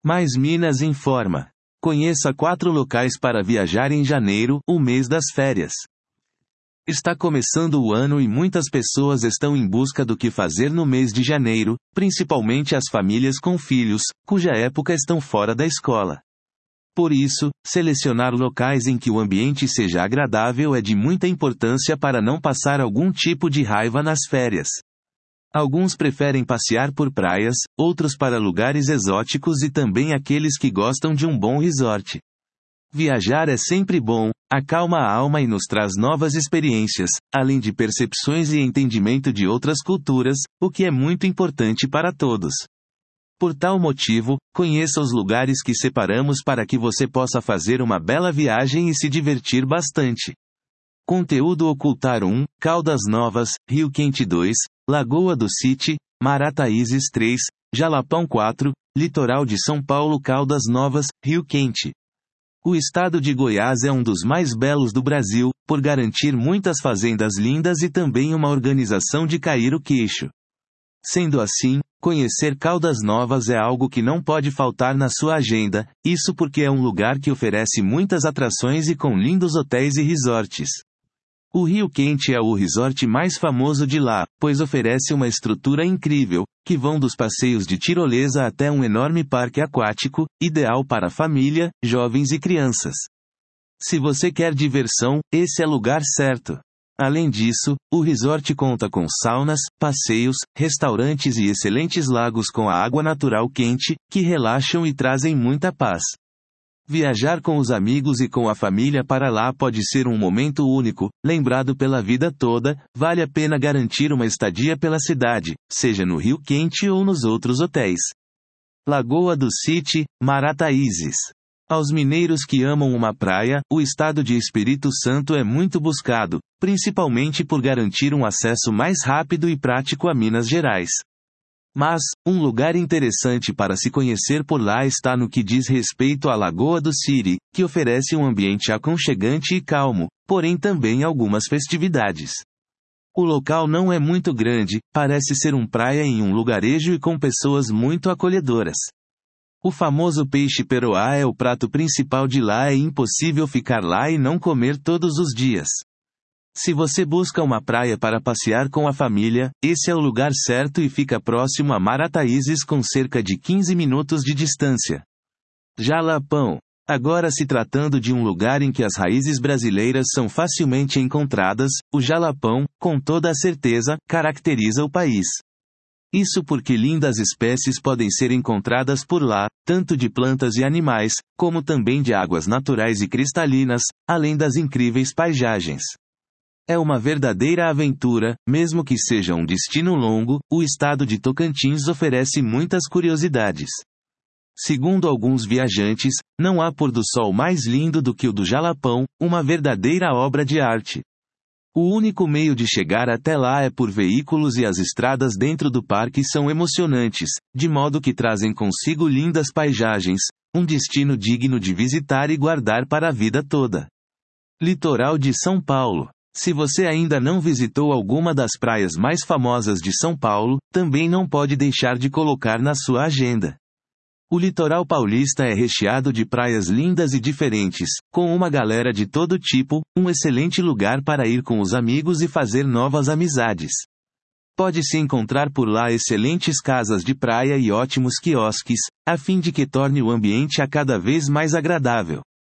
Mais Minas informa. Conheça 4 locais para viajar em janeiro, o mês das férias. Está começando o ano e muitas pessoas estão em busca do que fazer no mês de janeiro, principalmente as famílias com filhos, cuja época estão fora da escola. Por isso, selecionar locais em que o ambiente seja agradável é de muita importância para não passar algum tipo de raiva nas férias. Alguns preferem passear por praias, outros para lugares exóticos e também aqueles que gostam de um bom resort. Viajar é sempre bom, acalma a alma e nos traz novas experiências, além de percepções e entendimento de outras culturas, o que é muito importante para todos. Por tal motivo, conheça os lugares que separamos para que você possa fazer uma bela viagem e se divertir bastante. Conteúdo Ocultar 1, Caldas Novas, Rio Quente 2, Lagoa do Siti, Marataízes 3, Jalapão 4, Litoral de São Paulo Caldas Novas, Rio Quente. O estado de Goiás é um dos mais belos do Brasil, por garantir muitas fazendas lindas e também uma organização de cair o queixo. Sendo assim, conhecer Caldas Novas é algo que não pode faltar na sua agenda, isso porque é um lugar que oferece muitas atrações e com lindos hotéis e resorts. O Rio Quente é o resort mais famoso de lá, pois oferece uma estrutura incrível, que vão dos passeios de tirolesa até um enorme parque aquático, ideal para família, jovens e crianças. Se você quer diversão, esse é o lugar certo. Além disso, o resort conta com saunas, passeios, restaurantes e excelentes lagos com a água natural quente, que relaxam e trazem muita paz. Viajar com os amigos e com a família para lá pode ser um momento único, lembrado pela vida toda, vale a pena garantir uma estadia pela cidade, seja no Rio Quente ou nos outros hotéis. Lagoa do Siti, Marataízes. Aos mineiros que amam uma praia, o estado de Espírito Santo é muito buscado, principalmente por garantir um acesso mais rápido e prático a Minas Gerais. Mas, um lugar interessante para se conhecer por lá está no que diz respeito à Lagoa do Siti, que oferece um ambiente aconchegante e calmo, porém também algumas festividades. O local não é muito grande, parece ser praia em um lugarejo e com pessoas muito acolhedoras. O famoso peixe peroá é o prato principal de lá e é impossível ficar lá e não comer todos os dias. Se você busca uma praia para passear com a família, esse é o lugar certo e fica próximo a Marataízes com cerca de 15 minutos de distância. Jalapão. Agora se tratando de um lugar em que as raízes brasileiras são facilmente encontradas, o Jalapão, com toda a certeza, caracteriza o país. Isso porque lindas espécies podem ser encontradas por lá, tanto de plantas e animais, como também de águas naturais e cristalinas, além das incríveis paisagens. É uma verdadeira aventura, mesmo que seja um destino longo, o estado de Tocantins oferece muitas curiosidades. Segundo alguns viajantes, não há pôr do sol mais lindo do que o do Jalapão, uma verdadeira obra de arte. O único meio de chegar até lá é por veículos e as estradas dentro do parque são emocionantes, de modo que trazem consigo lindas paisagens, um destino digno de visitar e guardar para a vida toda. Litoral de São Paulo. Se você ainda não visitou alguma das praias mais famosas de São Paulo, também não pode deixar de colocar na sua agenda. O litoral paulista é recheado de praias lindas e diferentes, com uma galera de todo tipo, um excelente lugar para ir com os amigos e fazer novas amizades. Pode-se encontrar por lá excelentes casas de praia e ótimos quiosques, a fim de que torne o ambiente a cada vez mais agradável.